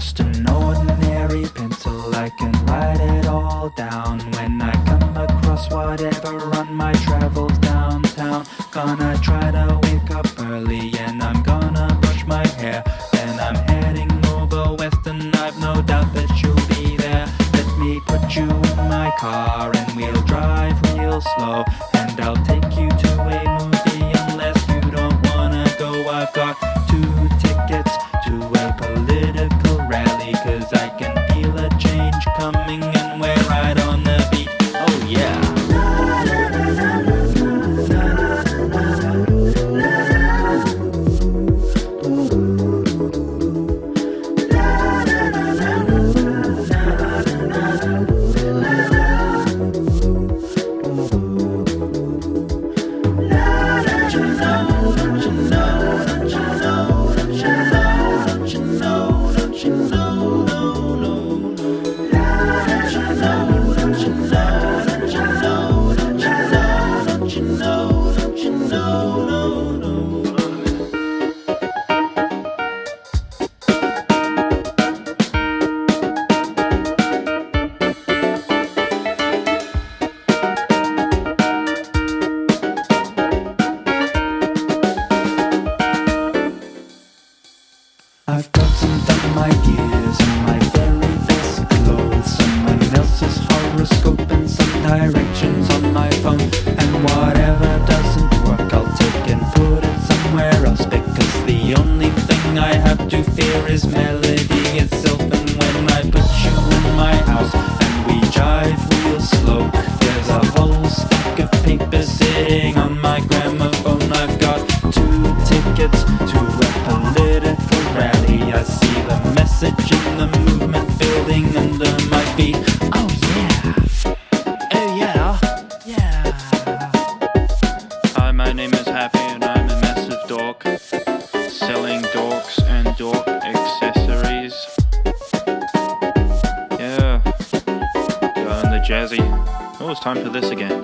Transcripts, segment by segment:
just an ordinary pencil, I can write it all down. When I come across whatever on my travels downtown, gonna try to wake up early and I'm gonna brush my hair. Then I'm heading over west and I've no doubt that you'll be there. Let me put you in my car and we'll drive real slow, and I'll take you to a movie unless you don't wanna go. I've got 2 tickets to a political rally, 'cause I can feel a change coming and we're right on the beat. Oh yeah. I've got some dumb ideas in my very best clothes, someone else's horoscope and some directions on my phone. And whatever doesn't work, I'll take and put it somewhere else, because the only thing I have to fear is melody itself. And when I put you in my house and we drive real slow, there's a whole stack of papers sitting on my gramophone. I've got 2 tickets to a political rally. I see the message in the movement building under my feet. Oh yeah. Oh yeah. Yeah. Hi, my name is Happy and I'm a massive dork, selling dorks and dork accessories. Yeah. Going the jazzy. Oh, it's time for this again.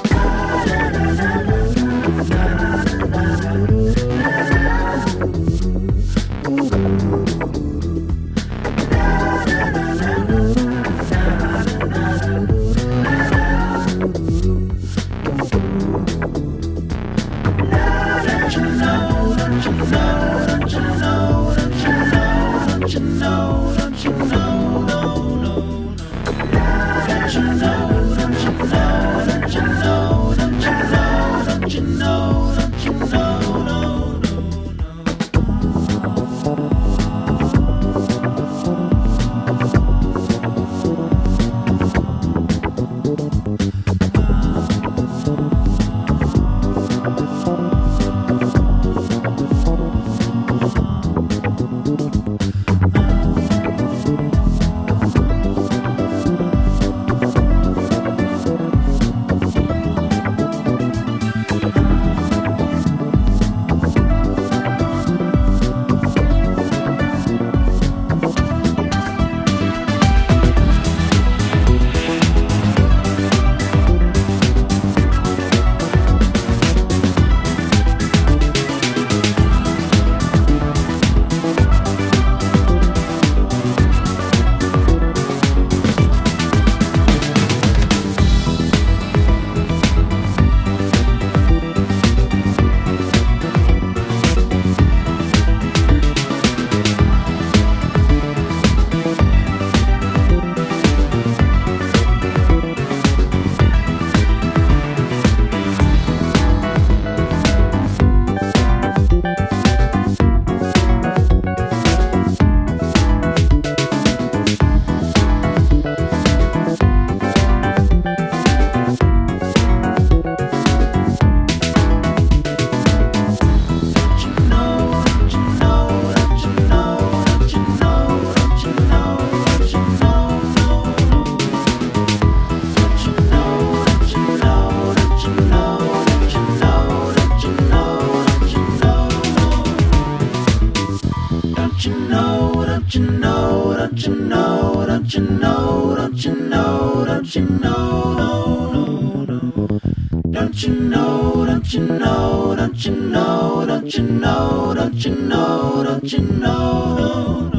Don't you know, don't you know, don't you know, don't you know, don't you know, don't you know, don't you know.